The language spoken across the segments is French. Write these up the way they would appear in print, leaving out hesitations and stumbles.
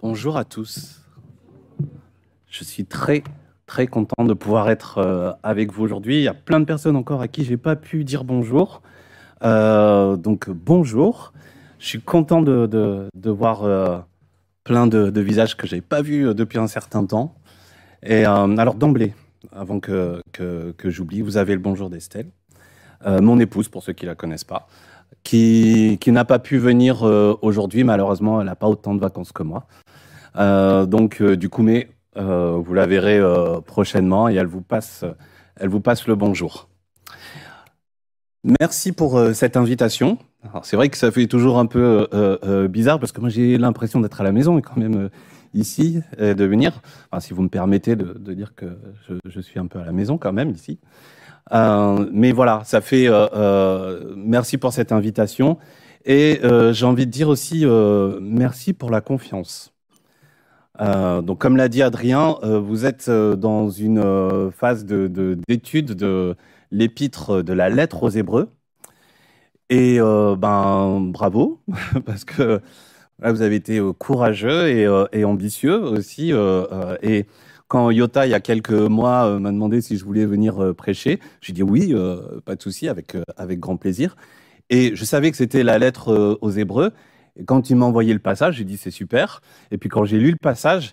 Bonjour à tous. Je suis très content de pouvoir être avec vous aujourd'hui. Il y a plein de personnes encore à qui je n'ai pas pu dire bonjour. Donc bonjour. Je suis content de voir plein de visages que je n'avais pas vus depuis un certain temps. Et alors d'emblée, avant que j'oublie, vous avez le bonjour d'Estelle, mon épouse pour ceux qui ne la connaissent pas, qui n'a pas pu venir aujourd'hui. Malheureusement, elle n'a pas autant de vacances que moi. Du coup, mais vous la verrez prochainement et elle vous passe le bonjour. Merci pour cette invitation. C'est vrai que ça fait toujours un peu bizarre parce que moi j'ai l'impression d'être à la maison et quand même ici, de venir. Enfin, si vous me permettez de dire que je suis un peu à la maison quand même ici. Mais voilà, ça fait... merci pour cette invitation et j'ai envie de dire aussi merci pour la confiance. Donc, comme l'a dit Adrien, vous êtes dans une phase d'étude de l'épître de la lettre aux Hébreux. Et bravo, parce que là, vous avez été courageux et ambitieux aussi. Et quand Yota, il y a quelques mois, m'a demandé si je voulais venir prêcher, j'ai dit oui, pas de souci, avec grand plaisir. Et je savais que c'était la lettre aux Hébreux. Et quand il m'a envoyé le passage, j'ai dit c'est super. Et puis quand j'ai lu le passage,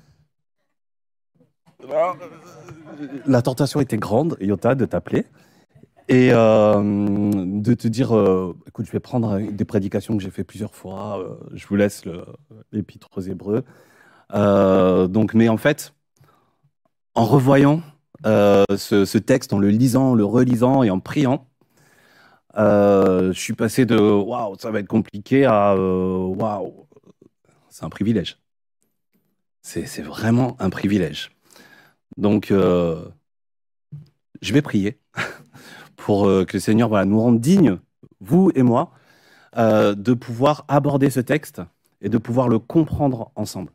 la tentation était grande, Yota, de t'appeler et de te dire écoute, je vais prendre des prédications que j'ai fait plusieurs fois, je vous laisse l'épître aux Hébreux. Mais en fait, en revoyant ce texte, en le lisant, en le relisant et en priant, je suis passé de waouh, ça va être compliqué à waouh, c'est un privilège. C'est vraiment un privilège. Donc, je vais prier pour que le Seigneur nous rende dignes, vous et moi, de pouvoir aborder ce texte et de pouvoir le comprendre ensemble.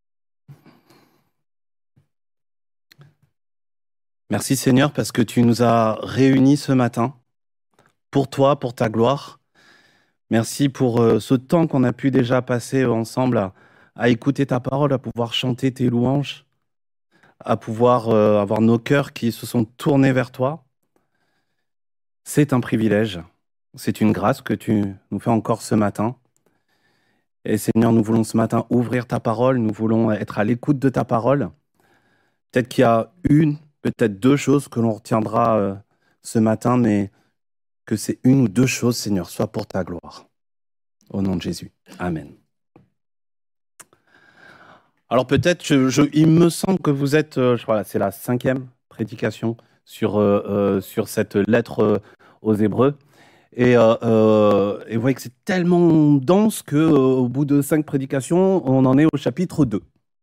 Merci Seigneur parce que tu nous as réunis ce matin pour toi, pour ta gloire. Merci pour ce temps qu'on a pu déjà passer ensemble à écouter ta parole, à pouvoir chanter tes louanges, à pouvoir avoir nos cœurs qui se sont tournés vers toi. C'est un privilège, c'est une grâce que tu nous fais encore ce matin. Et Seigneur, nous voulons ce matin ouvrir ta parole, nous voulons être à l'écoute de ta parole. Peut-être qu'il y a une, peut-être deux choses que l'on retiendra ce matin, mais que c'est une ou deux choses, Seigneur, soit pour ta gloire. Au nom de Jésus. Amen. Alors peut-être, il me semble que vous êtes, je crois, c'est la 5e prédication sur cette lettre aux Hébreux. Et vous voyez que c'est tellement dense qu'au bout de 5 prédications, on en est au chapitre 2.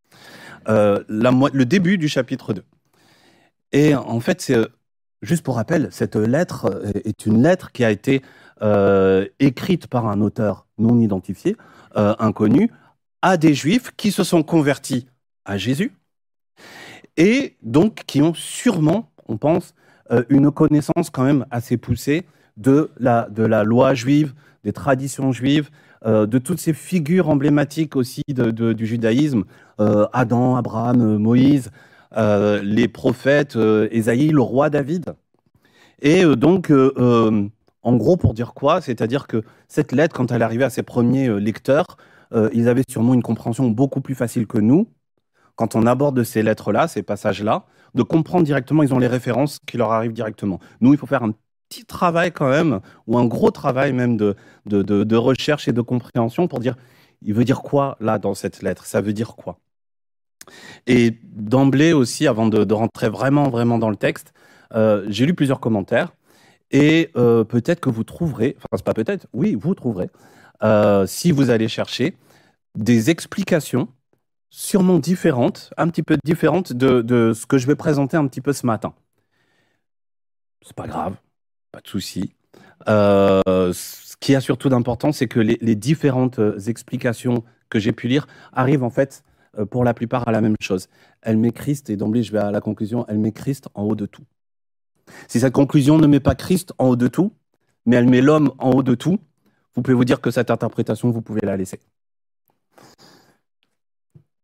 Le début du chapitre 2. Et en fait, c'est juste pour rappel, cette lettre est une lettre qui a été écrite par un auteur non identifié, inconnu, à des Juifs qui se sont convertis à Jésus et donc qui ont sûrement, on pense, une connaissance quand même assez poussée de la loi juive, des traditions juives, de toutes ces figures emblématiques aussi du judaïsme, Adam, Abraham, Moïse, les prophètes, Ésaïe, le roi David. Et en gros, pour dire quoi, c'est-à-dire que cette lettre, quand elle arrivait à ses premiers lecteurs, ils avaient sûrement une compréhension beaucoup plus facile que nous, quand on aborde ces lettres-là, ces passages-là, de comprendre directement, ils ont les références qui leur arrivent directement. Nous, il faut faire un petit travail quand même, ou un gros travail même de recherche et de compréhension pour dire, il veut dire quoi là dans cette lettre? Ça veut dire quoi? Et d'emblée aussi, avant de rentrer vraiment dans le texte, j'ai lu plusieurs commentaires et peut-être que vous trouverez, enfin c'est pas peut-être, oui, vous trouverez, si vous allez chercher des explications sûrement différentes, un petit peu différentes de ce que je vais présenter un petit peu ce matin. C'est pas grave, pas de souci. Ce qui a surtout d'important, c'est que les différentes explications que j'ai pu lire arrivent en fait pour la plupart à la même chose. Elle met Christ, et d'emblée je vais à la conclusion, elle met Christ en haut de tout. Si cette conclusion ne met pas Christ en haut de tout, mais elle met l'homme en haut de tout, vous pouvez vous dire que cette interprétation, vous pouvez la laisser.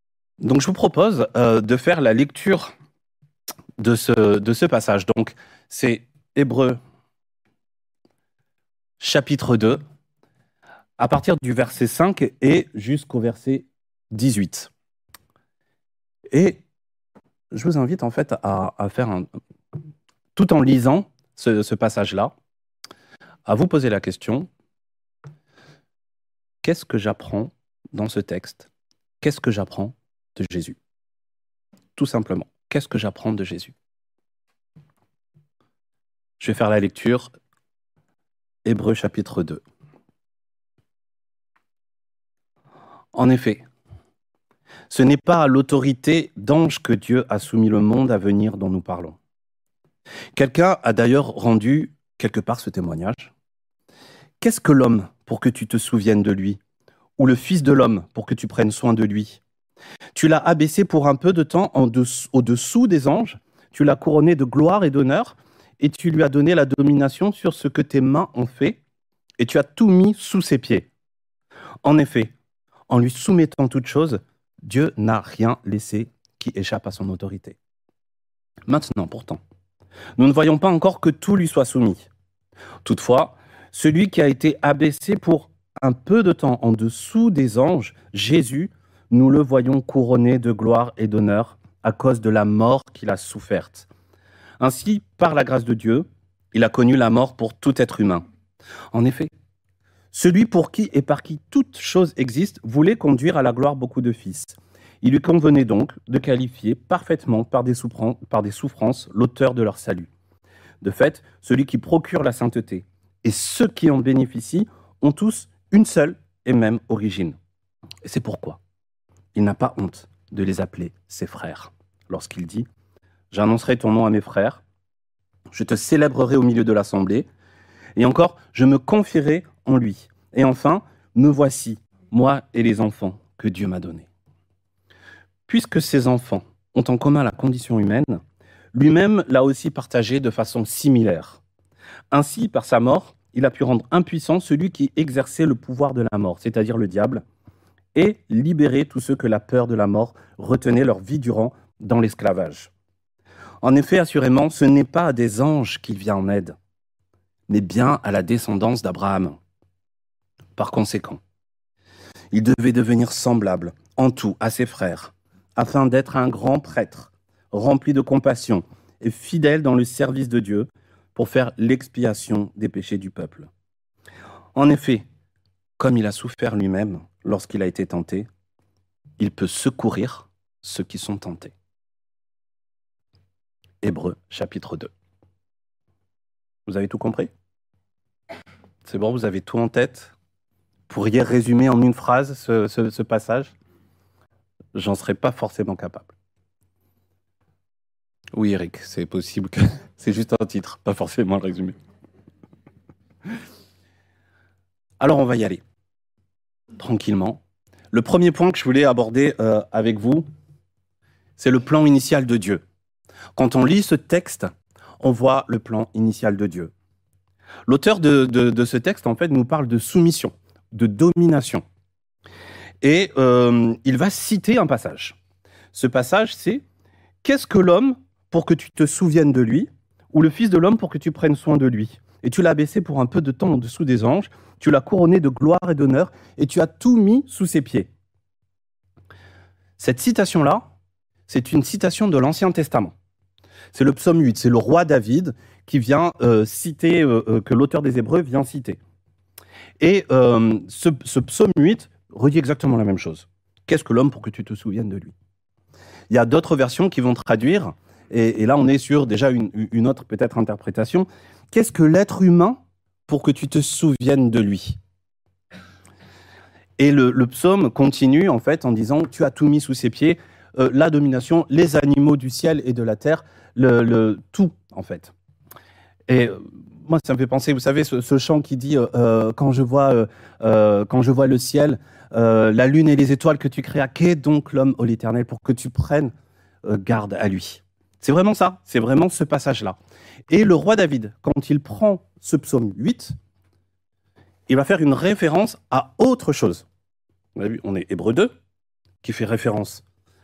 Donc je vous propose de faire la lecture de ce passage. Donc c'est Hébreux chapitre 2, à partir du verset 5 et jusqu'au verset 18. Et je vous invite en fait à faire tout en lisant ce passage-là, à vous poser la question, qu'est-ce que j'apprends dans ce texte? Qu'est-ce que j'apprends de Jésus? Tout simplement, qu'est-ce que j'apprends de Jésus? Je vais faire la lecture, Hébreux chapitre 2. En effet, ce n'est pas à l'autorité d'ange que Dieu a soumis le monde à venir dont nous parlons. Quelqu'un a d'ailleurs rendu quelque part ce témoignage. Qu'est-ce que l'homme pour que tu te souviennes de lui? Ou le Fils de l'homme pour que tu prennes soin de lui? Tu l'as abaissé pour un peu de temps au-dessous des anges, tu l'as couronné de gloire et d'honneur, et tu lui as donné la domination sur ce que tes mains ont fait, et tu as tout mis sous ses pieds. En effet, en lui soumettant toutes choses, Dieu n'a rien laissé qui échappe à son autorité. Maintenant, pourtant, nous ne voyons pas encore que tout lui soit soumis. Toutefois, celui qui a été abaissé pour un peu de temps en dessous des anges, Jésus, nous le voyons couronné de gloire et d'honneur à cause de la mort qu'il a soufferte. Ainsi, par la grâce de Dieu, il a connu la mort pour tout être humain. En effet, celui pour qui et par qui toute chose existe voulait conduire à la gloire beaucoup de fils. Il lui convenait donc de qualifier parfaitement par des souffrances l'auteur de leur salut. De fait, celui qui procure la sainteté et ceux qui en bénéficient ont tous une seule et même origine. Et c'est pourquoi il n'a pas honte de les appeler ses frères. Lorsqu'il dit « J'annoncerai ton nom à mes frères, je te célébrerai au milieu de l'assemblée, et encore, je me confierai en lui. Et enfin, me voici, moi et les enfants que Dieu m'a donnés. » Puisque ces enfants ont en commun la condition humaine, lui-même l'a aussi partagée de façon similaire. Ainsi, par sa mort, il a pu rendre impuissant celui qui exerçait le pouvoir de la mort, c'est-à-dire le diable, et libérer tous ceux que la peur de la mort retenait leur vie durant dans l'esclavage. En effet, assurément, ce n'est pas à des anges qu'il vient en aide, mais bien à la descendance d'Abraham. Par conséquent, il devait devenir semblable en tout à ses frères, afin d'être un grand prêtre, rempli de compassion et fidèle dans le service de Dieu, pour faire l'expiation des péchés du peuple. En effet, comme il a souffert lui-même lorsqu'il a été tenté, il peut secourir ceux qui sont tentés. Hébreux chapitre 2. Vous avez tout compris? C'est bon, vous avez tout en tête? Vous pourriez résumer en une phrase ce passage? J'en serais pas forcément capable. Oui, Eric, c'est possible que c'est juste un titre, pas forcément le résumé. Alors, on va y aller, tranquillement. Le premier point que je voulais aborder avec vous, c'est le plan initial de Dieu. Quand on lit ce texte, on voit le plan initial de Dieu. L'auteur de ce texte, en fait, nous parle de soumission, de domination. Et il va citer un passage. Ce passage, c'est « Qu'est-ce que l'homme pour que tu te souviennes de lui, ou le Fils de l'homme pour que tu prennes soin de lui? Et tu l'as baissé pour un peu de temps en dessous des anges, tu l'as couronné de gloire et d'honneur, et tu as tout mis sous ses pieds. » Cette citation-là, c'est une citation de l'Ancien Testament. C'est le psaume 8, c'est le roi David qui vient citer, que l'auteur des Hébreux vient citer. Et ce psaume 8 redit exactement la même chose. Qu'est-ce que l'homme pour que tu te souviennes de lui? Il y a d'autres versions qui vont traduire, et là on est sur déjà une autre peut-être interprétation. Qu'est-ce que l'être humain pour que tu te souviennes de lui? Et le psaume continue en fait en disant tu as tout mis sous ses pieds, la domination, les animaux du ciel et de la terre, tout en fait. Et moi ça me fait penser, vous savez, ce chant qui dit quand je vois le ciel, la lune et les étoiles que tu créas, qu'est donc l'homme, ô l'Éternel, pour que tu prennes garde à lui. C'est vraiment ça, c'est vraiment ce passage-là. Et le roi David, quand il prend ce psaume 8, il va faire une référence à autre chose. Vous avez vu, on est Hébreux 2, qui fait référence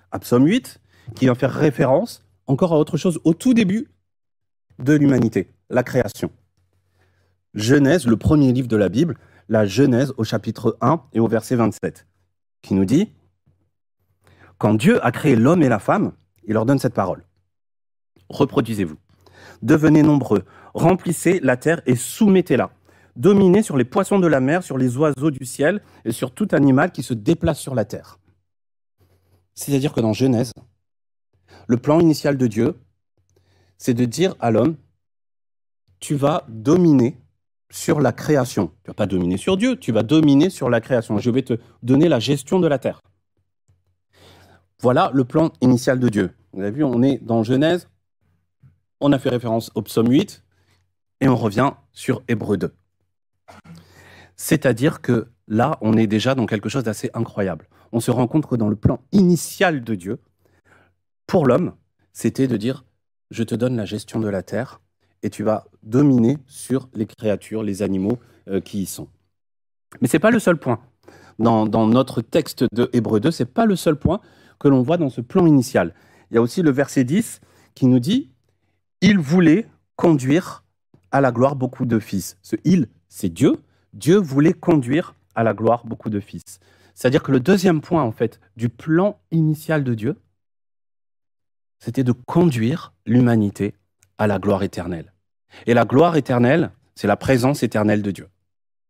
à Psaume 8, qui vient faire référence encore à autre chose au tout début de l'humanité, la création. Genèse, le premier livre de la Bible, la Genèse au chapitre 1 et au verset 27, qui nous dit « Quand Dieu a créé l'homme et la femme, il leur donne cette parole. Reproduisez-vous, devenez nombreux, remplissez la terre et soumettez-la. Dominez sur les poissons de la mer, sur les oiseaux du ciel et sur tout animal qui se déplace sur la terre. » C'est-à-dire que dans Genèse, le plan initial de Dieu, c'est de dire à l'homme, tu vas dominer sur la création. Tu ne vas pas dominer sur Dieu, tu vas dominer sur la création. Je vais te donner la gestion de la terre. Voilà le plan initial de Dieu. Vous avez vu, on est dans Genèse, on a fait référence au psaume 8, et on revient sur Hébreux 2. C'est-à-dire que là, on est déjà dans quelque chose d'assez incroyable. On se rend compte que dans le plan initial de Dieu, pour l'homme, c'était de dire, je te donne la gestion de la terre, et tu vas dominer sur les créatures, les animaux qui y sont. Mais ce n'est pas le seul point. Dans notre texte de Hébreux 2, ce n'est pas le seul point que l'on voit dans ce plan initial. Il y a aussi le verset 10 qui nous dit « Il voulait conduire à la gloire beaucoup de fils ». Ce « il », c'est Dieu. Dieu voulait conduire à la gloire beaucoup de fils. C'est-à-dire que le deuxième point, en fait, du plan initial de Dieu, c'était de conduire l'humanité à la gloire éternelle. Et la gloire éternelle, c'est la présence éternelle de Dieu.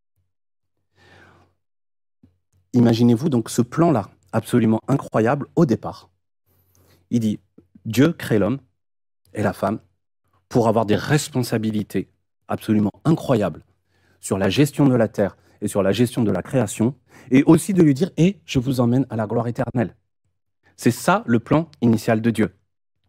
Imaginez-vous donc ce plan-là, absolument incroyable au départ. Il dit, Dieu crée l'homme et la femme pour avoir des responsabilités absolument incroyables sur la gestion de la terre et sur la gestion de la création, et aussi de lui dire, et je vous emmène à la gloire éternelle. C'est ça le plan initial de Dieu.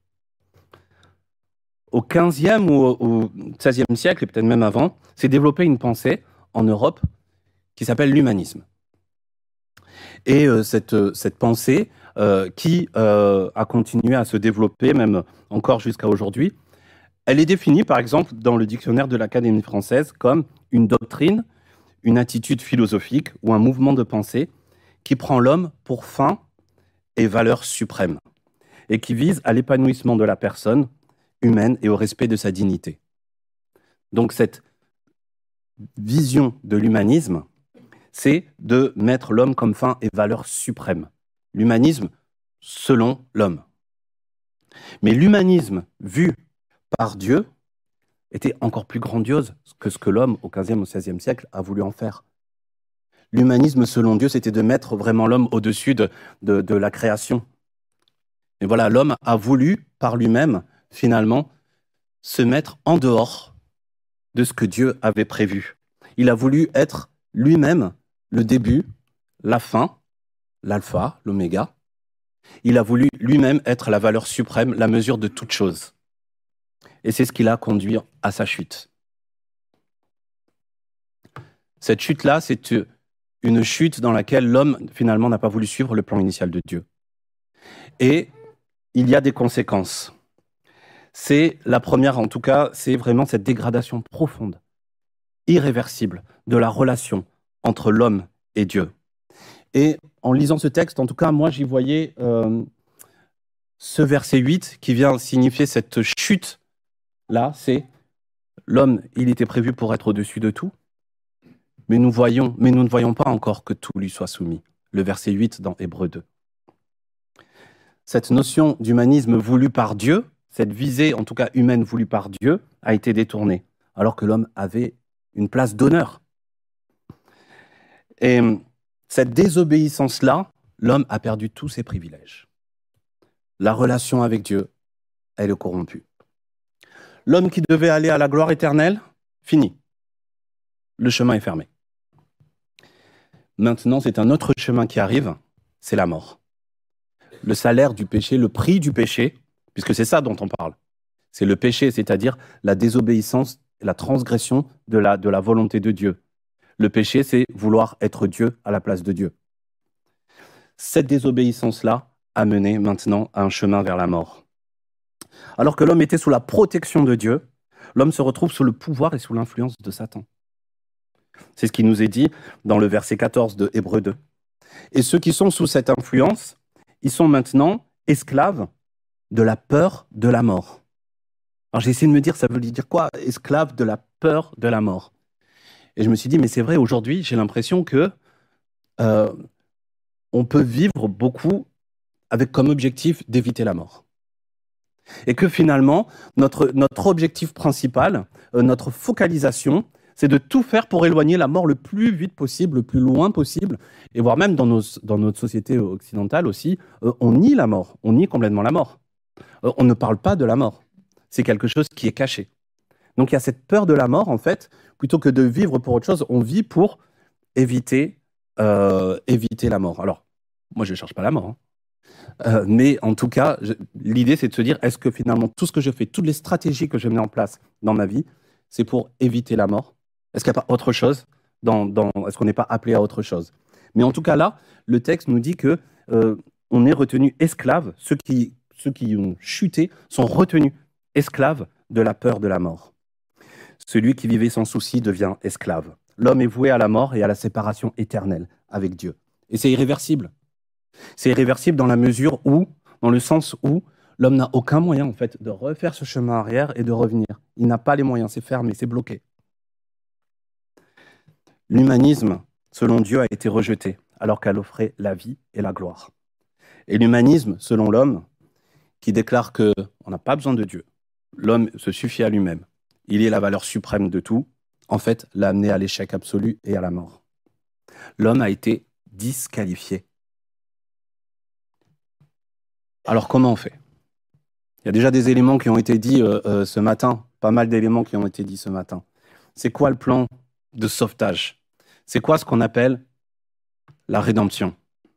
Au XVe ou au XVIe siècle, et peut-être même avant, s'est développée une pensée en Europe qui s'appelle l'humanisme. Et cette pensée qui a continué à se développer, même encore jusqu'à aujourd'hui, elle est définie, par exemple, dans le dictionnaire de l'Académie française comme une doctrine, une attitude philosophique ou un mouvement de pensée qui prend l'homme pour fin et valeur suprême et qui vise à l'épanouissement de la personne humaine et au respect de sa dignité. Donc cette vision de l'humanisme, c'est de mettre l'homme comme fin et valeur suprême. L'humanisme selon l'homme. Mais l'humanisme vu par Dieu était encore plus grandiose que ce que l'homme au XVe ou XVIe siècle a voulu en faire. L'humanisme selon Dieu, c'était de mettre vraiment l'homme au-dessus de la création. Et voilà, l'homme a voulu par lui-même finalement, se mettre en dehors de ce que Dieu avait prévu. Il a voulu être lui-même le début, la fin, l'alpha, l'oméga. Il a voulu lui-même être la valeur suprême, la mesure de toute chose. Et c'est ce qui l'a conduit à sa chute. Cette chute-là, c'est une chute dans laquelle l'homme, finalement, n'a pas voulu suivre le plan initial de Dieu. Et il y a des conséquences. C'est la première, en tout cas, c'est vraiment cette dégradation profonde, irréversible, de la relation entre l'homme et Dieu. Et en lisant ce texte, en tout cas, moi, j'y voyais ce verset 8 qui vient signifier cette chute-là, c'est l'homme, il était prévu pour être au-dessus de tout, mais nous ne voyons pas encore que tout lui soit soumis. Le verset 8 dans Hébreux 2. Cette notion d'humanisme voulu par Dieu, cette visée, en tout cas humaine voulue par Dieu, a été détournée, alors que l'homme avait une place d'honneur. Et cette désobéissance-là, l'homme a perdu tous ses privilèges. La relation avec Dieu, elle est corrompue. L'homme qui devait aller à la gloire éternelle, fini. Le chemin est fermé. Maintenant, c'est un autre chemin qui arrive, c'est la mort. Le salaire du péché, le prix du péché, puisque c'est ça dont on parle. C'est le péché, c'est-à-dire la désobéissance, la transgression de la volonté de Dieu. Le péché, c'est vouloir être Dieu à la place de Dieu. Cette désobéissance-là a mené maintenant à un chemin vers la mort. Alors que l'homme était sous la protection de Dieu, l'homme se retrouve sous le pouvoir et sous l'influence de Satan. C'est ce qui nous est dit dans le verset 14 de Hébreux 2. Et ceux qui sont sous cette influence, ils sont maintenant esclave de la peur de la mort. Alors j'ai essayé de me dire, ça veut dire quoi, esclave de la peur de la mort? Et je me suis dit, mais c'est vrai, aujourd'hui, j'ai l'impression que euh, on peut vivre beaucoup avec comme objectif d'éviter la mort. Et que finalement, notre objectif principal, notre focalisation, c'est de tout faire pour éloigner la mort le plus vite possible, le plus loin possible, et voire même dans notre société occidentale aussi, on nie la mort, on nie complètement la mort. On ne parle pas de la mort. C'est quelque chose qui est caché. Donc il y a cette peur de la mort, en fait, plutôt que de vivre pour autre chose, on vit pour éviter, éviter la mort. Alors, moi, je ne cherche pas la mort, hein. Mais en tout cas, l'idée, c'est de se dire, est-ce que finalement, tout ce que je fais, toutes les stratégies que je mets en place dans ma vie, c'est pour éviter la mort? Est-ce qu'il n'y a pas autre chose est-ce qu'on n'est pas appelé à autre chose? Mais en tout cas, là, le texte nous dit que on est retenu esclave. Ceux qui ont chuté sont retenus esclaves de la peur de la mort. Celui qui vivait sans souci devient esclave. L'homme est voué à la mort et à la séparation éternelle avec Dieu. Et c'est irréversible. C'est irréversible dans la mesure où, dans le sens où l'homme n'a aucun moyen, en fait, de refaire ce chemin arrière et de revenir. Il n'a pas les moyens, c'est fermé, c'est bloqué. L'humanisme, selon Dieu, a été rejeté, alors qu'elle offrait la vie et la gloire. Et l'humanisme, selon l'homme, qui déclare qu'on n'a pas besoin de Dieu, l'homme se suffit à lui-même, il est la valeur suprême de tout, en fait, l'a amené à l'échec absolu et à la mort. L'homme a été disqualifié. Alors comment on fait? Il y a déjà des éléments qui ont été dits ce matin, pas mal d'éléments qui ont été dits ce matin. C'est quoi le plan de sauvetage? C'est quoi ce qu'on appelle la rédemption?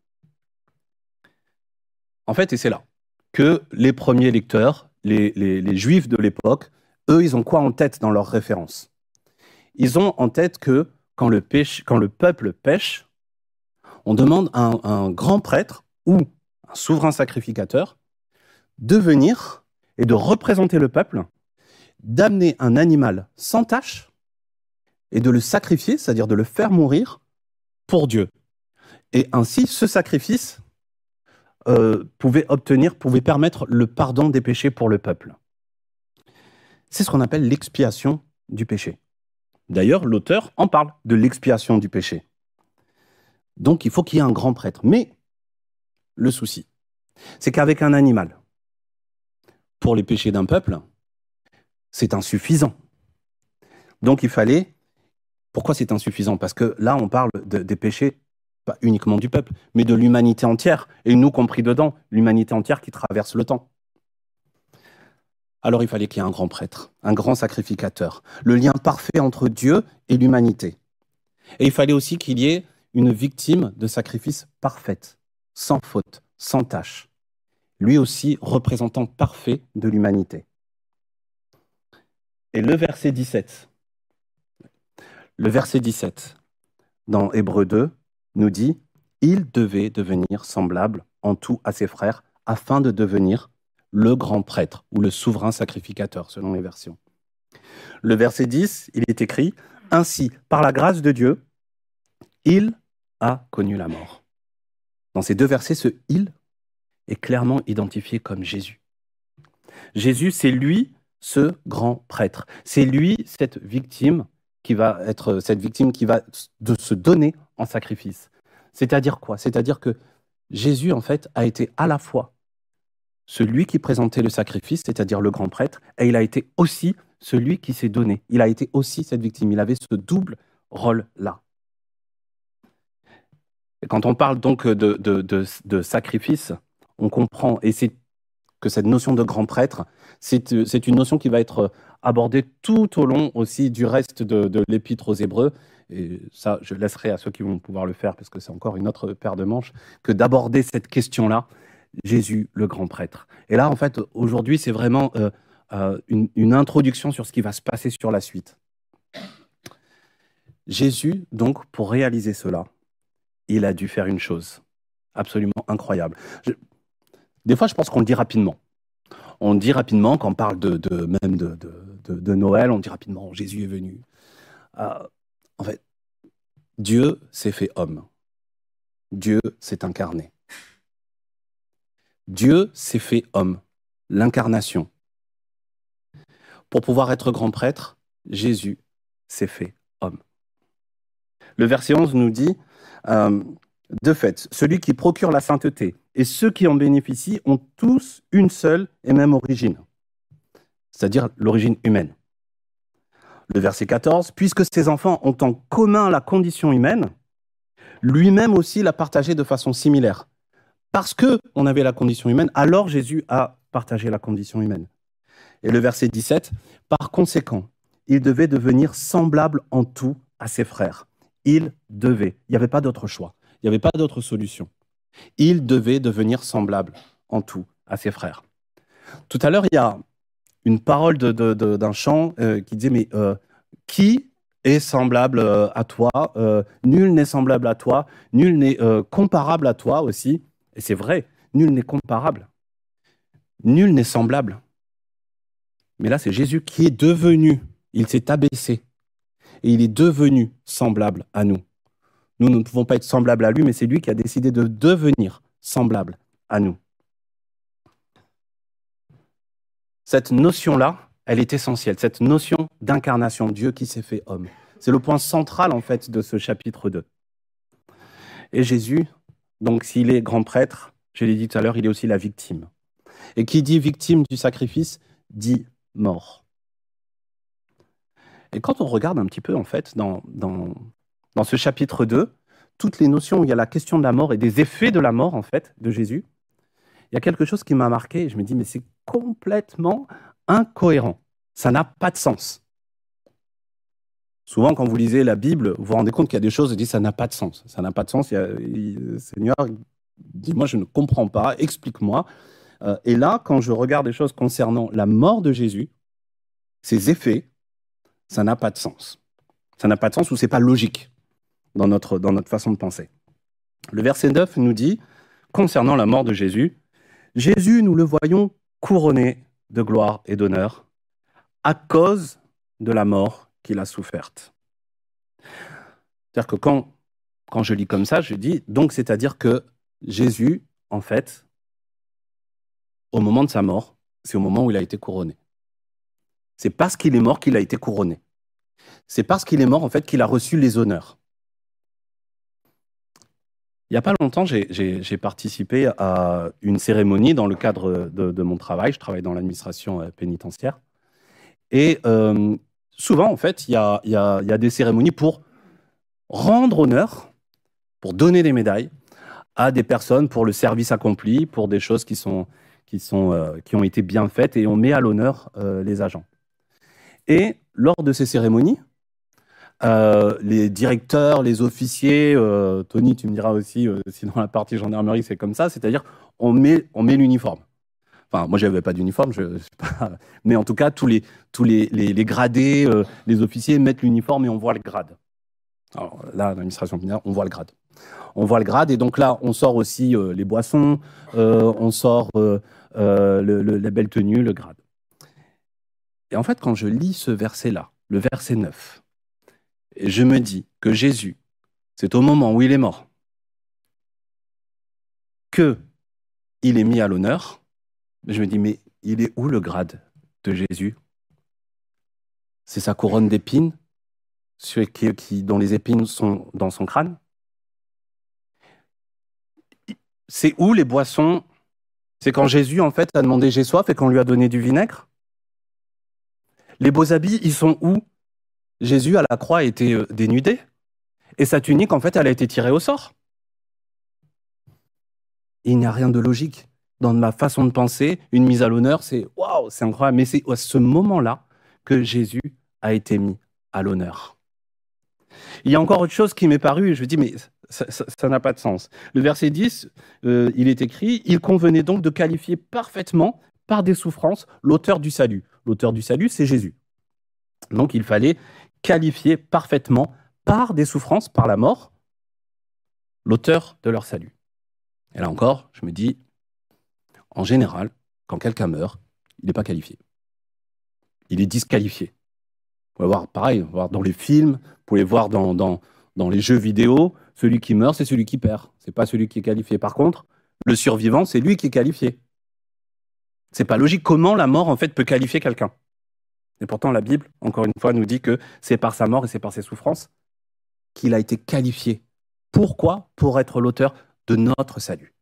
En fait, et c'est là que les premiers lecteurs, les Juifs de l'époque, eux, ils ont quoi en tête dans leur référence? Ils ont en tête que quand le peuple pêche, on demande à un grand prêtre ou un souverain sacrificateur de venir et de représenter le peuple, d'amener un animal sans tache et de le sacrifier, c'est-à-dire de le faire mourir pour Dieu. Et ainsi, ce sacrifice pouvait permettre le pardon des péchés pour le peuple. C'est ce qu'on appelle l'expiation du péché. D'ailleurs, l'auteur en parle de l'expiation du péché. Donc, il faut qu'il y ait un grand prêtre. Mais le souci, c'est qu'avec un animal, pour les péchés d'un peuple, c'est insuffisant. Donc, il fallait... Pourquoi c'est insuffisant? Parce que là, on parle des péchés, pas uniquement du peuple, mais de l'humanité entière, et nous compris dedans, l'humanité entière qui traverse le temps. Alors il fallait qu'il y ait un grand prêtre, un grand sacrificateur, le lien parfait entre Dieu et l'humanité. Et il fallait aussi qu'il y ait une victime de sacrifice parfaite, sans faute, sans tache. Lui aussi représentant parfait de l'humanité. Et le verset 17, dans Hébreux 2, nous dit « Il devait devenir semblable en tout à ses frères afin de devenir le grand prêtre ou le souverain sacrificateur, selon les versions. » Le verset 10, il est écrit « Ainsi, par la grâce de Dieu, il a connu la mort. » Dans ces deux versets, ce « il » est clairement identifié comme Jésus. Jésus, c'est lui ce grand prêtre. C'est lui cette victime qui va se donner en sacrifice. C'est-à-dire quoi? C'est-à-dire que Jésus, en fait, a été à la fois celui qui présentait le sacrifice, c'est-à-dire le grand prêtre, et il a été aussi celui qui s'est donné. Il a été aussi cette victime. Il avait ce double rôle-là. Et quand on parle donc de sacrifice, on comprend, et c'est que cette notion de grand prêtre, c'est une notion qui va être abordée tout au long aussi du reste de l'épître aux Hébreux. Et ça, je laisserai à ceux qui vont pouvoir le faire, parce que c'est encore une autre paire de manches, que d'aborder cette question-là, Jésus, le grand prêtre. Et là, en fait, aujourd'hui, c'est vraiment une introduction sur ce qui va se passer sur la suite. Jésus, donc, pour réaliser cela, il a dû faire une chose absolument incroyable. Des fois, je pense qu'on le dit rapidement. On dit rapidement, quand on parle même de Noël, on dit rapidement « Jésus est venu ». En fait, Dieu s'est fait homme. Dieu s'est incarné. Dieu s'est fait homme, l'incarnation. Pour pouvoir être grand prêtre, Jésus s'est fait homme. Le verset 11 nous dit, de fait, celui qui procure la sainteté et ceux qui en bénéficient ont tous une seule et même origine, c'est-à-dire l'origine humaine. Le verset 14, puisque ces enfants ont en commun la condition humaine, lui-même aussi l'a partagée de façon similaire. Parce qu'on avait la condition humaine, alors Jésus a partagé la condition humaine. Et le verset 17, par conséquent, il devait devenir semblable en tout à ses frères. Il devait. Il n'y avait pas d'autre choix. Il n'y avait pas d'autre solution. Il devait devenir semblable en tout à ses frères. Tout à l'heure, il y a une parole d'un chant qui disait, mais qui est semblable à toi? Nul n'est semblable à toi. Nul n'est comparable à toi aussi. Et c'est vrai, nul n'est comparable. Nul n'est semblable. Mais là, c'est Jésus qui est devenu, il s'est abaissé, et il est devenu semblable à nous. Nous ne pouvons pas être semblables à lui, mais c'est lui qui a décidé de devenir semblable à nous. Cette notion-là, elle est essentielle, cette notion d'incarnation, Dieu qui s'est fait homme. C'est le point central, en fait, de ce chapitre 2. Et Jésus, donc s'il est grand prêtre, je l'ai dit tout à l'heure, il est aussi la victime. Et qui dit victime du sacrifice, dit mort. Et quand on regarde un petit peu, en fait, dans ce chapitre 2, toutes les notions où il y a la question de la mort et des effets de la mort, en fait, de Jésus, il y a quelque chose qui m'a marqué, et je me dis, mais c'est complètement incohérent. Ça n'a pas de sens. Souvent, quand vous lisez la Bible, vous vous rendez compte qu'il y a des choses, vous dites, ça n'a pas de sens. Ça n'a pas de sens. Seigneur, dis-moi, je ne comprends pas, explique-moi. Et là, quand je regarde des choses concernant la mort de Jésus, ses effets, ça n'a pas de sens. Ça n'a pas de sens ou c'est pas logique dans notre façon de penser. Le verset 9 nous dit, concernant la mort de Jésus, Jésus, nous le voyons couronné de gloire et d'honneur à cause de la mort qu'il a soufferte. C'est-à-dire que quand je lis comme ça, je dis, donc c'est-à-dire que Jésus, en fait, au moment de sa mort, c'est au moment où il a été couronné. C'est parce qu'il est mort qu'il a été couronné. C'est parce qu'il est mort, en fait, qu'il a reçu les honneurs. Il n'y a pas longtemps, j'ai participé à une cérémonie dans le cadre de mon travail. Je travaille dans l'administration pénitentiaire. Et souvent, en fait, il y a des cérémonies pour rendre honneur, pour donner des médailles à des personnes pour le service accompli, pour des choses qui ont été bien faites, et on met à l'honneur les agents. Et lors de ces cérémonies, les directeurs, les officiers, Tony, tu me diras aussi si dans la partie gendarmerie c'est comme ça, c'est-à-dire on met l'uniforme. Enfin, moi j'avais pas d'uniforme, mais en tout cas tous les gradés, les officiers mettent l'uniforme et on voit le grade. Alors là, l'administration pénitentiaire, on voit le grade. On voit le grade et donc là on sort aussi les boissons, on sort la belle tenue, le grade. Et en fait, quand je lis ce verset-là, le verset 9, je me dis que Jésus, c'est au moment où il est mort qu'il est mis à l'honneur. Je me dis, mais il est où le grade de Jésus? C'est sa couronne d'épines, dont les épines sont dans son crâne? C'est où les boissons? C'est quand Jésus, en fait, a demandé j'ai soif et qu'on lui a donné du vinaigre? Les beaux habits, ils sont où? Jésus, à la croix, a été dénudé. Et sa tunique, en fait, elle a été tirée au sort. Il n'y a rien de logique. Dans ma façon de penser, une mise à l'honneur, c'est waouh, c'est incroyable. Mais c'est à ce moment-là que Jésus a été mis à l'honneur. Il y a encore autre chose qui m'est paru, et je me dis, mais ça n'a pas de sens. Le verset 10, il est écrit, il convenait donc de qualifier parfaitement, par des souffrances, l'auteur du salut. L'auteur du salut, c'est Jésus. Donc il fallait qualifier parfaitement, par des souffrances, par la mort, l'auteur de leur salut. Et là encore, je me dis, en général, quand quelqu'un meurt, il n'est pas qualifié. Il est disqualifié. Vous pouvez voir, pareil, vous pouvez voir dans les films, vous pouvez voir dans les jeux vidéo, celui qui meurt, c'est celui qui perd. Ce n'est pas celui qui est qualifié. Par contre, Le survivant, c'est lui qui est qualifié. C'est pas logique. Comment la mort, en fait, peut qualifier quelqu'un? Et pourtant, la Bible, encore une fois, nous dit que c'est par sa mort et c'est par ses souffrances qu'il a été qualifié. Pourquoi? Pour être l'auteur de notre salut.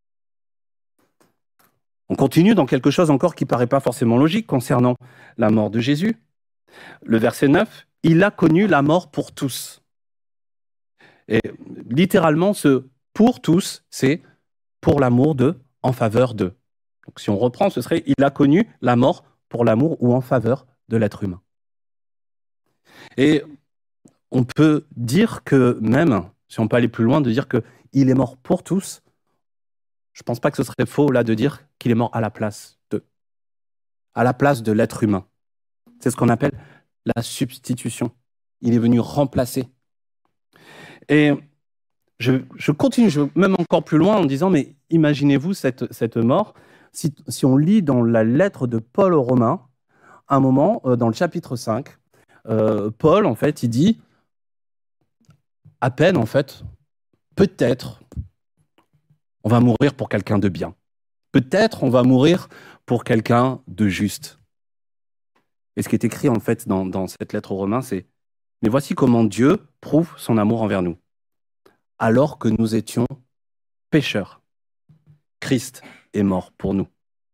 On continue dans quelque chose encore qui paraît pas forcément logique concernant la mort de Jésus. Le verset 9, il a connu la mort pour tous. Et littéralement, ce pour tous, c'est pour l'amour de, en faveur de. Donc si on reprend, ce serait il a connu la mort pour l'amour ou en faveur de l'être humain. Et on peut dire que même, si on peut aller plus loin, de dire qu'il est mort pour tous, je ne pense pas que ce serait faux là de dire qu'il est mort à la place de l'être humain. C'est ce qu'on appelle la substitution. Il est venu remplacer. Et je continue, je vais même encore plus loin en disant, mais imaginez-vous cette mort. Si on lit dans la lettre de Paul aux Romains, un moment, dans le chapitre 5, Paul, en fait, il dit, à peine, en fait, peut-être, on va mourir pour quelqu'un de bien. Peut-être, on va mourir pour quelqu'un de juste. Et ce qui est écrit, en fait, dans cette lettre aux Romains, c'est « Mais voici comment Dieu prouve son amour envers nous. Alors que nous étions pécheurs, Christ est mort pour nous. »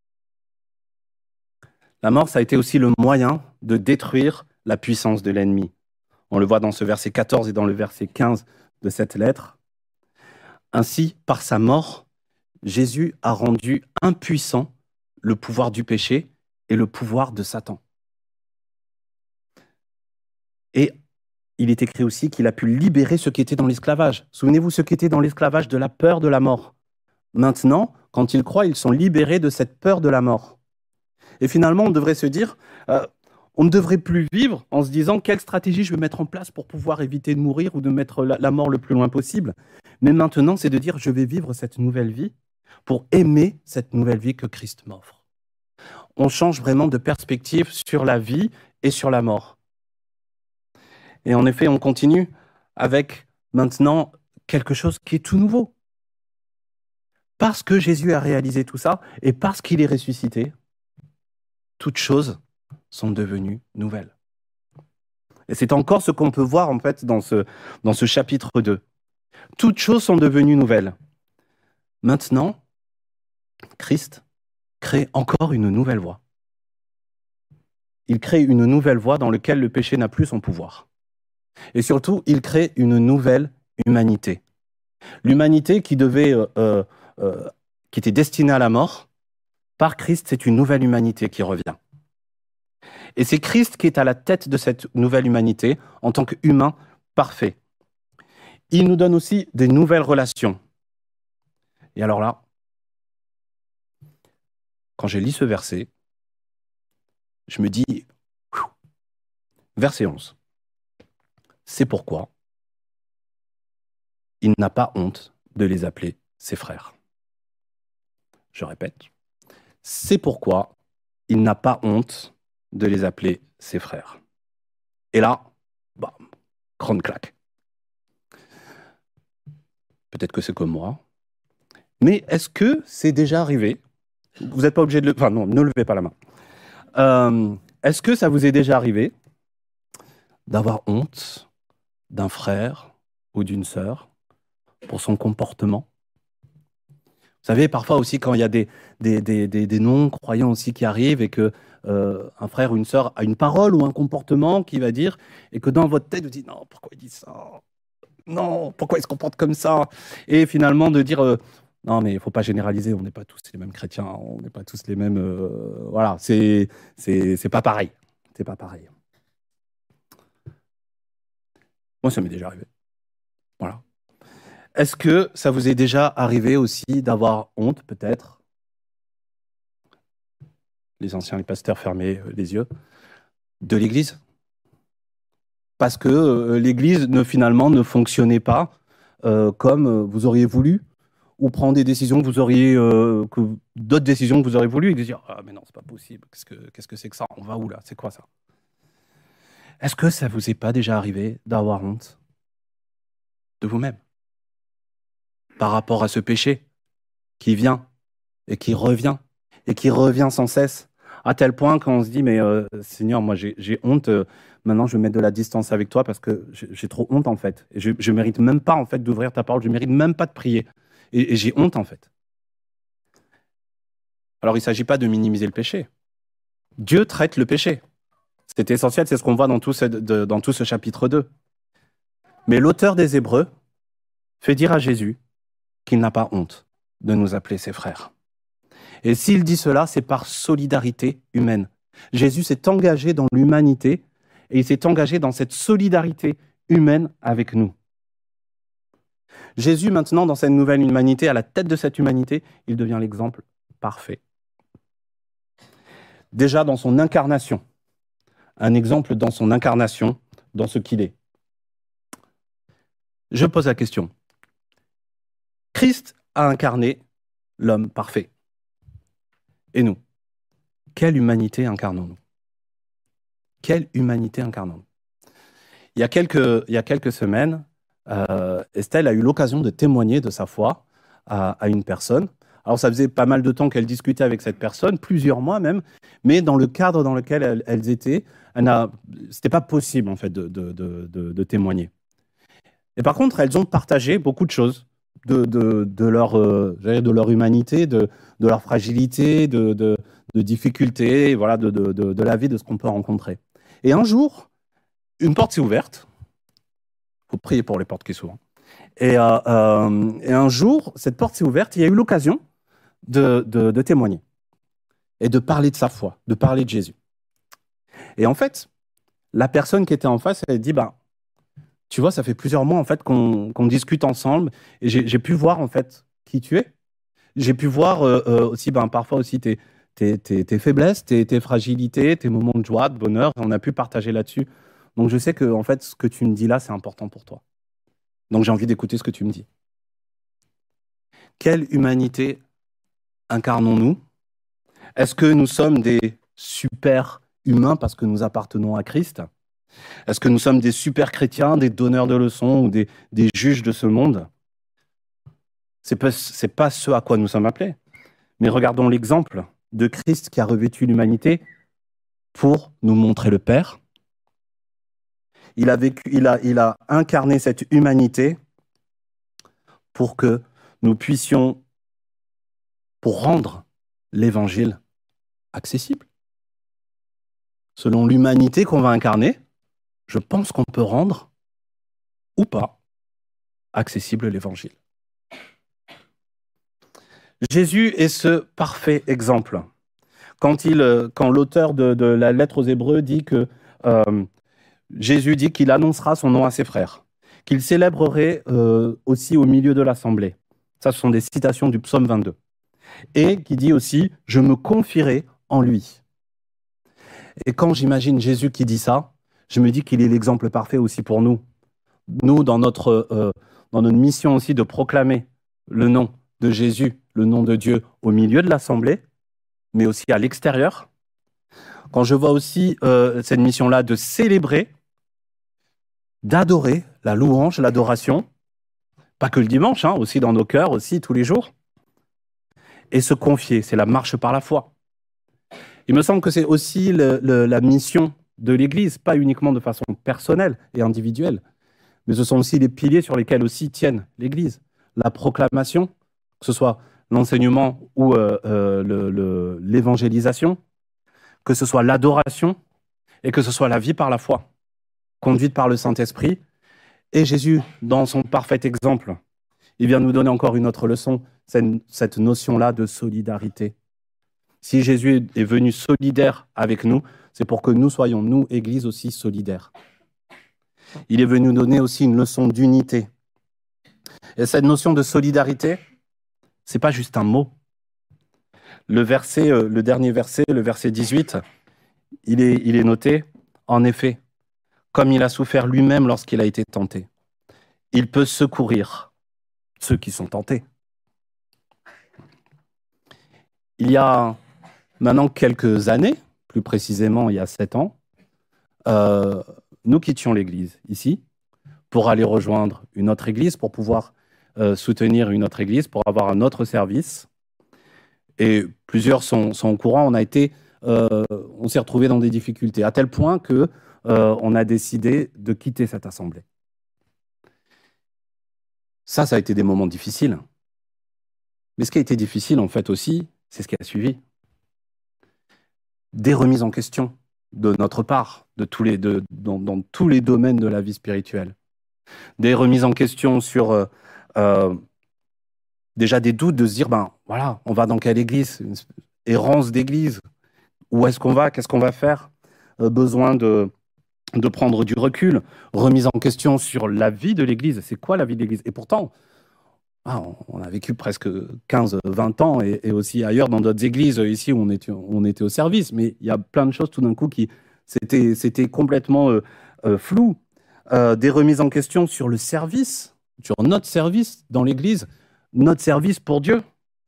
La mort, ça a été aussi le moyen de détruire la puissance de l'ennemi. On le voit dans ce verset 14 et dans le verset 15 de cette lettre. Ainsi, par sa mort, Jésus a rendu impuissant le pouvoir du péché et le pouvoir de Satan. Et il est écrit aussi qu'il a pu libérer ceux qui étaient dans l'esclavage. Souvenez-vous, ceux qui étaient dans l'esclavage de la peur de la mort. Maintenant, quand ils croient, ils sont libérés de cette peur de la mort. Et finalement, on devrait se dire, on ne devrait plus vivre en se disant quelle stratégie je vais mettre en place pour pouvoir éviter de mourir ou de mettre la mort le plus loin possible. Mais maintenant, c'est de dire, je vais vivre cette nouvelle vie pour aimer cette nouvelle vie que Christ m'offre. On change vraiment de perspective sur la vie et sur la mort. Et en effet, on continue avec maintenant quelque chose qui est tout nouveau. Parce que Jésus a réalisé tout ça et parce qu'il est ressuscité, toutes choses sont devenues nouvelles. Et c'est encore ce qu'on peut voir en fait dans ce chapitre 2. Toutes choses sont devenues nouvelles. Maintenant, Christ crée encore une nouvelle voie. Il crée une nouvelle voie dans laquelle le péché n'a plus son pouvoir. Et surtout, il crée une nouvelle humanité. L'humanité qui était destinée à la mort, par Christ, c'est une nouvelle humanité qui revient. Et c'est Christ qui est à la tête de cette nouvelle humanité en tant qu'humain parfait. Il nous donne aussi des nouvelles relations. Et alors là, quand je lis ce verset, je me dis, verset 11, c'est pourquoi il n'a pas honte de les appeler ses frères. Je répète, c'est pourquoi il n'a pas honte de les appeler ses frères. Et là, bam, grande claque. Peut-être que c'est comme moi, mais est-ce que c'est déjà arrivé? Vous n'êtes pas obligé de le... Enfin non, ne levez pas la main. Est-ce que ça vous est déjà arrivé d'avoir honte d'un frère ou d'une sœur pour son comportement? Vous savez, parfois aussi, quand il y a des non-croyants aussi qui arrivent et que un frère ou une sœur a une parole ou un comportement qui va dire, et que dans votre tête, vous dites, non, pourquoi il dit ça? Non, pourquoi il se comporte comme ça? Et finalement de dire, non, mais il ne faut pas généraliser, on n'est pas tous les mêmes chrétiens, on n'est pas tous les mêmes... voilà, c'est pas pareil. C'est pas pareil. Moi, ça m'est déjà arrivé. Voilà. Est-ce que ça vous est déjà arrivé aussi d'avoir honte, peut-être? Les anciens, les pasteurs, fermez les yeux. De l'Église? Parce que l'Église, finalement, ne fonctionnait pas comme vous auriez voulu, ou prendre des décisions que vous auriez, d'autres décisions que vous auriez voulu, et dire « Ah, mais non, c'est pas possible, qu'est-ce que c'est que ça? On va où, là? C'est quoi, ça ?» Est-ce que ça vous est pas déjà arrivé d'avoir honte de vous-même par rapport à ce péché? qui vient et qui revient sans cesse, à tel point qu'on se dit, mais Seigneur, moi j'ai honte, maintenant je vais mettre de la distance avec toi parce que j'ai trop honte en fait. Et je ne mérite même pas en fait d'ouvrir ta parole, je ne mérite même pas de prier. Et j'ai honte en fait. Alors il ne s'agit pas de minimiser le péché. Dieu traite le péché. C'est essentiel, c'est ce qu'on voit dans tout ce chapitre 2. Mais l'auteur des Hébreux fait dire à Jésus qu'il n'a pas honte de nous appeler ses frères. Et s'il dit cela, c'est par solidarité humaine. Jésus s'est engagé dans l'humanité et il s'est engagé dans cette solidarité humaine avec nous. Jésus, maintenant, dans cette nouvelle humanité, à la tête de cette humanité, il devient l'exemple parfait. Déjà dans son incarnation, un exemple dans son incarnation, dans ce qu'il est. Je pose la question. Christ a incarné l'homme parfait. Et nous, quelle humanité incarnons-nous? Quelle humanité incarnons-nous? Il y a quelques semaines, Estelle a eu l'occasion de témoigner de sa foi à une personne. Alors, ça faisait pas mal de temps qu'elle discutait avec cette personne, plusieurs mois même, mais dans le cadre dans lequel elles étaient, c'était pas possible, en fait, de témoigner. Et par contre, elles ont partagé beaucoup de choses de leur humanité, de leur fragilité, de difficultés, voilà, de la vie, de ce qu'on peut rencontrer. Et un jour, une porte s'est ouverte. Il faut prier pour les portes qui s'ouvrent. Et un jour, cette porte s'est ouverte, il y a eu l'occasion de témoigner et de parler de sa foi, de parler de Jésus. Et en fait, la personne qui était en face, elle dit, tu vois, ça fait plusieurs mois en fait qu'on discute ensemble et j'ai pu voir en fait qui tu es. J'ai pu voir aussi, parfois aussi tes faiblesses, tes fragilités, tes moments de joie, de bonheur. On a pu partager là-dessus. Donc je sais que en fait, ce que tu me dis là, c'est important pour toi. Donc j'ai envie d'écouter ce que tu me dis. Quelle humanité incarnons-nous? Est-ce que nous sommes des super humains parce que nous appartenons à Christ? Est-ce que nous sommes des super chrétiens, des donneurs de leçons ou des juges de ce monde? C'est pas ce à quoi nous sommes appelés. Mais regardons l'exemple de Christ qui a revêtu l'humanité pour nous montrer le Père. Il a incarné cette humanité pour que nous puissions, pour rendre l'évangile accessible. Selon l'humanité qu'on va incarner, je pense qu'on peut rendre, ou pas, accessible l'évangile. Jésus est ce parfait exemple. Quand l'auteur de la lettre aux Hébreux dit que Jésus dit qu'il annoncera son nom à ses frères, qu'il célébrerait aussi au milieu de l'assemblée. Ça, ce sont des citations du psaume 22. Et qui dit aussi « Je me confierai en lui ». Et quand j'imagine Jésus qui dit ça, je me dis qu'il est l'exemple parfait aussi pour nous. Nous, dans notre mission aussi de proclamer le nom de Jésus, le nom de Dieu au milieu de l'assemblée, mais aussi à l'extérieur. Quand je vois aussi cette mission-là de célébrer, d'adorer, la louange, l'adoration, pas que le dimanche, aussi dans nos cœurs, aussi tous les jours, et se confier, c'est la marche par la foi. Il me semble que c'est aussi la mission de l'Église, pas uniquement de façon personnelle et individuelle, mais ce sont aussi les piliers sur lesquels aussi tiennent l'Église. La proclamation, que ce soit l'enseignement ou l'évangélisation, que ce soit l'adoration et que ce soit la vie par la foi, conduite par le Saint-Esprit. Et Jésus, dans son parfait exemple, il vient nous donner encore une autre leçon, cette notion-là de solidarité. Si Jésus est venu solidaire avec nous, c'est pour que nous soyons, nous, Église, aussi solidaires. Il est venu nous donner aussi une leçon d'unité. Et cette notion de solidarité, c'est pas juste un mot. Le dernier verset, le verset 18, il est noté, en effet, comme il a souffert lui-même lorsqu'il a été tenté, il peut secourir ceux qui sont tentés. Il y a maintenant quelques années, plus précisément il y a 7 ans, nous quittions l'église ici pour aller rejoindre une autre église pour pouvoir soutenir une autre église, pour avoir un autre service. Et plusieurs sont au courant. On s'est retrouvés dans des difficultés, à tel point que on a décidé de quitter cette assemblée. Ça a été des moments difficiles. Mais ce qui a été difficile, en fait, aussi, c'est ce qui a suivi. Des remises en question de notre part, dans tous les domaines de la vie spirituelle. Des remises en question sur déjà des doutes, de se dire, ben voilà, on va dans quelle église? Une errance d'église. Où est-ce qu'on va? Qu'est-ce qu'on va faire? Besoin de prendre du recul. Remise en question sur la vie de l'église. C'est quoi la vie de l'église? Et pourtant, on a vécu presque 15-20 ans et aussi ailleurs dans d'autres églises, ici où on était au service. Mais il y a plein de choses tout d'un coup qui c'était complètement flou. Des remises en question sur le service, sur notre service dans l'église, notre service pour Dieu.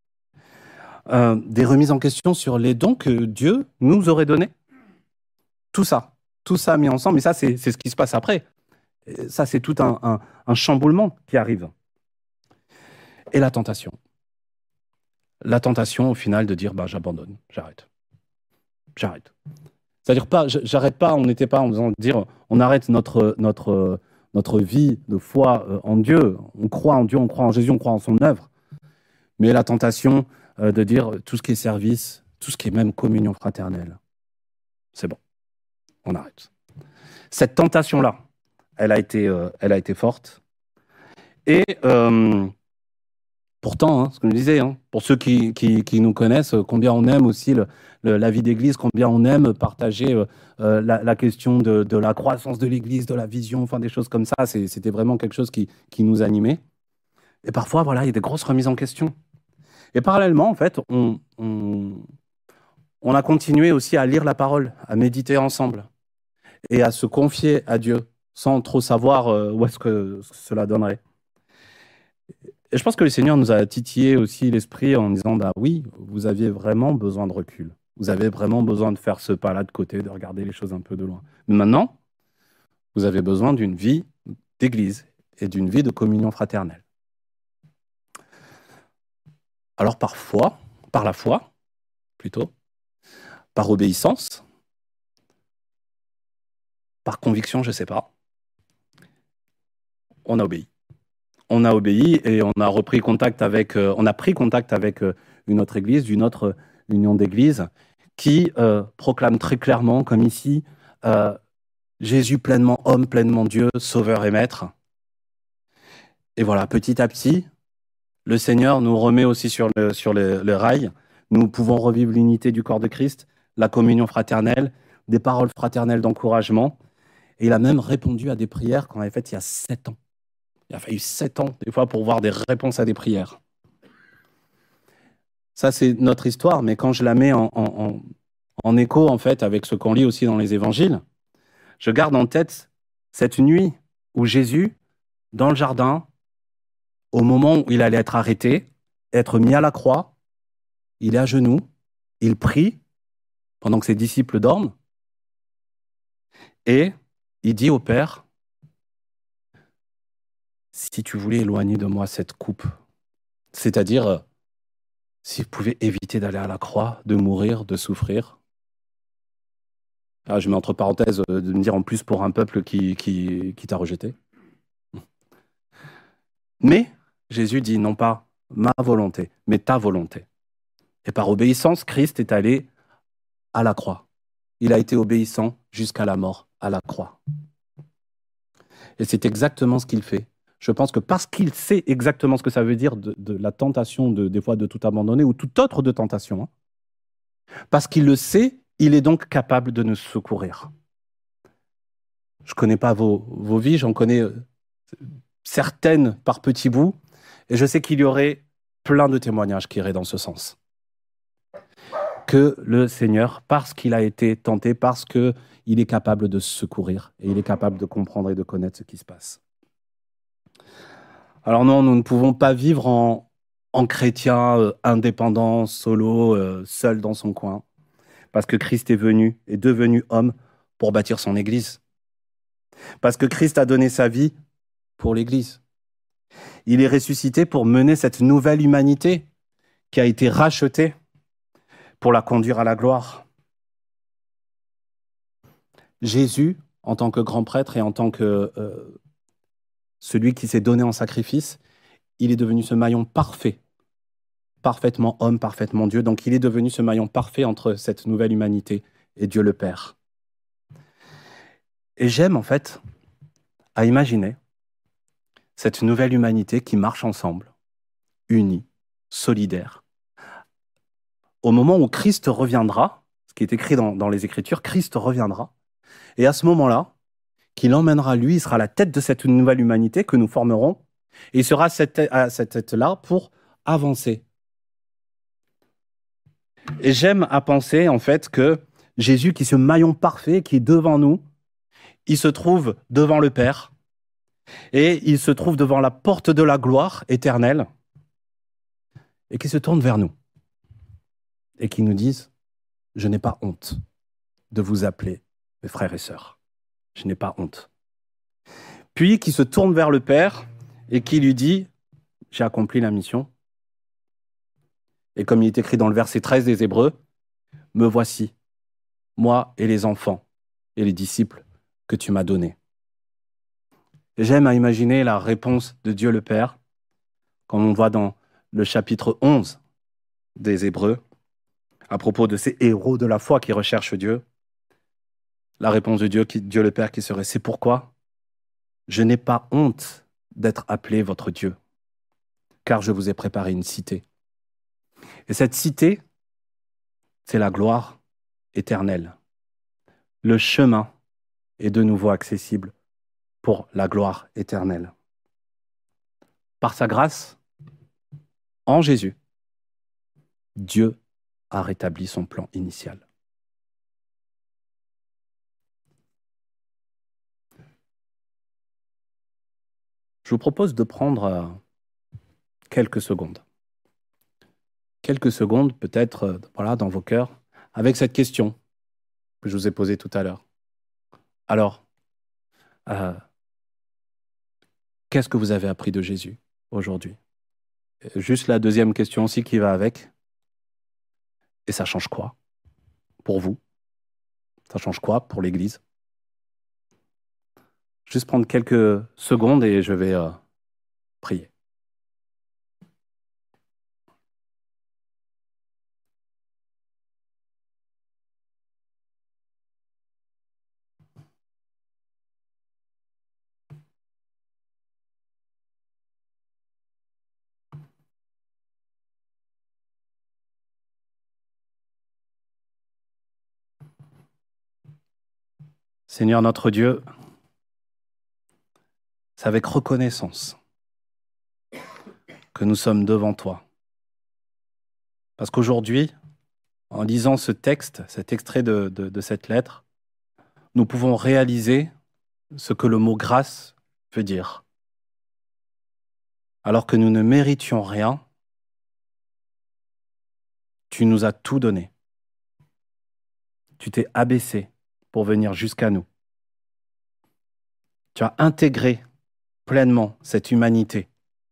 Des remises en question sur les dons que Dieu nous aurait donnés. Tout ça mis ensemble. Et ça, c'est ce qui se passe après. Et ça, c'est tout un chamboulement qui arrive. Et la tentation. La tentation, au final, de dire, j'abandonne, j'arrête. C'est-à-dire j'arrête pas, on n'était pas en faisant dire, on arrête notre vie de foi en Dieu. On croit en Dieu, on croit en Jésus, on croit en son œuvre. Mais la tentation de dire tout ce qui est service, tout ce qui est même communion fraternelle, c'est bon, on arrête. Cette tentation-là, elle a été forte. Et pourtant, ce que je disais, pour ceux qui nous connaissent, combien on aime aussi la vie d'église, combien on aime partager la question de la croissance de l'église, de la vision, enfin des choses comme ça, c'était vraiment quelque chose qui nous animait. Et parfois, voilà, il y a des grosses remises en question. Et parallèlement, en fait, on a continué aussi à lire la parole, à méditer ensemble et à se confier à Dieu sans trop savoir où est-ce que cela donnerait. Et je pense que le Seigneur nous a titillé aussi l'esprit en disant, oui, vous aviez vraiment besoin de recul. Vous avez vraiment besoin de faire ce pas-là de côté, de regarder les choses un peu de loin. Mais maintenant, vous avez besoin d'une vie d'église et d'une vie de communion fraternelle. Alors parfois, par la foi, plutôt, par obéissance, par conviction, je ne sais pas, on a obéi. On a obéi et on a pris contact avec une autre église, une autre union d'églises, qui proclame très clairement, comme ici, Jésus pleinement homme, pleinement Dieu, sauveur et maître. Et voilà, petit à petit, le Seigneur nous remet aussi sur le rail. Nous pouvons revivre l'unité du corps de Christ, la communion fraternelle, des paroles fraternelles d'encouragement. Et il a même répondu à des prières qu'on avait faites il y a 7 ans. Il a fallu 7 ans, des fois, pour voir des réponses à des prières. Ça, c'est notre histoire, mais quand je la mets en écho, en fait, avec ce qu'on lit aussi dans les évangiles, je garde en tête cette nuit où Jésus, dans le jardin, au moment où il allait être arrêté, être mis à la croix, il est à genoux, il prie pendant que ses disciples dorment, et il dit au Père, si tu voulais éloigner de moi cette coupe, c'est-à-dire si vous pouvez éviter d'aller à la croix, de mourir, de souffrir. Je mets entre parenthèses de me dire en plus pour un peuple qui t'a rejeté. Mais Jésus dit non pas ma volonté, mais ta volonté. Et par obéissance, Christ est allé à la croix. Il a été obéissant jusqu'à la mort à la croix. Et c'est exactement ce qu'il fait. Je pense que parce qu'il sait exactement ce que ça veut dire de la tentation, des fois de tout abandonner, ou toute autre de tentation, parce qu'il le sait, il est donc capable de nous secourir. Je ne connais pas vos vies, j'en connais certaines par petits bouts, et je sais qu'il y aurait plein de témoignages qui iraient dans ce sens. Que le Seigneur, parce qu'il a été tenté, parce qu'il est capable de secourir, et il est capable de comprendre et de connaître ce qui se passe. Alors non, nous ne pouvons pas vivre en chrétien indépendant, solo, seul dans son coin, parce que Christ est devenu homme pour bâtir son Église. Parce que Christ a donné sa vie pour l'Église. Il est ressuscité pour mener cette nouvelle humanité qui a été rachetée pour la conduire à la gloire. Jésus, en tant que grand prêtre et en tant que celui qui s'est donné en sacrifice, il est devenu ce maillon parfait, parfaitement homme, parfaitement Dieu. Donc il est devenu ce maillon parfait entre cette nouvelle humanité et Dieu le Père. Et j'aime en fait à imaginer cette nouvelle humanité qui marche ensemble, unie, solidaire. Au moment où Christ reviendra, ce qui est écrit dans les Écritures, Christ reviendra, et à ce moment-là, qu'il emmènera lui, il sera la tête de cette nouvelle humanité que nous formerons, et il sera à cette tête-là pour avancer. Et j'aime à penser en fait que Jésus, qui est ce maillon parfait, qui est devant nous, il se trouve devant le Père, et il se trouve devant la porte de la gloire éternelle, et qui se tourne vers nous, et qui nous dise, je n'ai pas honte de vous appeler mes frères et sœurs. Je n'ai pas honte. Puis qui se tourne vers le Père et qui lui dit, j'ai accompli la mission. Et comme il est écrit dans le verset 13 des Hébreux, me voici, moi et les enfants et les disciples que tu m'as donnés. J'aime à imaginer la réponse de Dieu le Père, comme on voit dans le chapitre 11 des Hébreux, à propos de ces héros de la foi qui recherchent Dieu. La réponse de Dieu le Père qui serait, c'est pourquoi je n'ai pas honte d'être appelé votre Dieu, car je vous ai préparé une cité. Et cette cité, c'est la gloire éternelle. Le chemin est de nouveau accessible pour la gloire éternelle. Par sa grâce, en Jésus, Dieu a rétabli son plan initial. Je vous propose de prendre quelques secondes. Quelques secondes, peut-être voilà, dans vos cœurs, avec cette question que je vous ai posée tout à l'heure. Alors, qu'est-ce que vous avez appris de Jésus aujourd'hui? Juste la deuxième question aussi qui va avec. Et ça change quoi pour vous? Ça change quoi pour l'Église? Juste prendre quelques secondes et je vais prier. Seigneur notre Dieu, c'est avec reconnaissance que nous sommes devant toi. Parce qu'aujourd'hui, en lisant ce texte, cet extrait de cette lettre, nous pouvons réaliser ce que le mot grâce veut dire. Alors que nous ne méritions rien, tu nous as tout donné. Tu t'es abaissé pour venir jusqu'à nous. Tu as intégré pleinement cette humanité.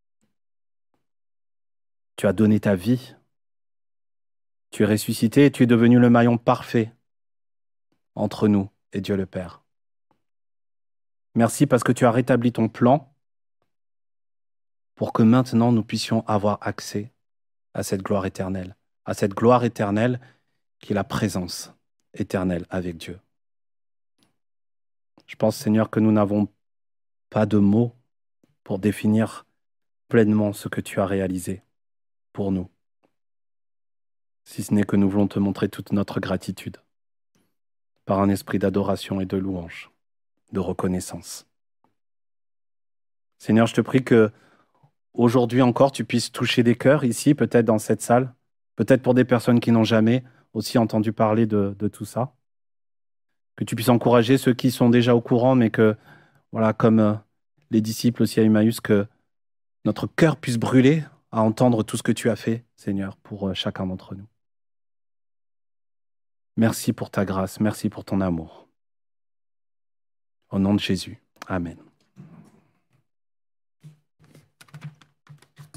Tu as donné ta vie. Tu es ressuscité et tu es devenu le maillon parfait entre nous et Dieu le Père. Merci parce que tu as rétabli ton plan pour que maintenant nous puissions avoir accès à cette gloire éternelle qui est la présence éternelle avec Dieu. Je pense, Seigneur, que nous n'avons pas de mots pour définir pleinement ce que tu as réalisé pour nous, si ce n'est que nous voulons te montrer toute notre gratitude par un esprit d'adoration et de louange, de reconnaissance. Seigneur, je te prie que aujourd'hui encore, tu puisses toucher des cœurs ici, peut-être dans cette salle, peut-être pour des personnes qui n'ont jamais aussi entendu parler de tout ça. Que tu puisses encourager ceux qui sont déjà au courant, mais que, voilà, comme les disciples aussi à Emmaüs, que notre cœur puisse brûler à entendre tout ce que tu as fait, Seigneur, pour chacun d'entre nous. Merci pour ta grâce, merci pour ton amour. Au nom de Jésus, Amen.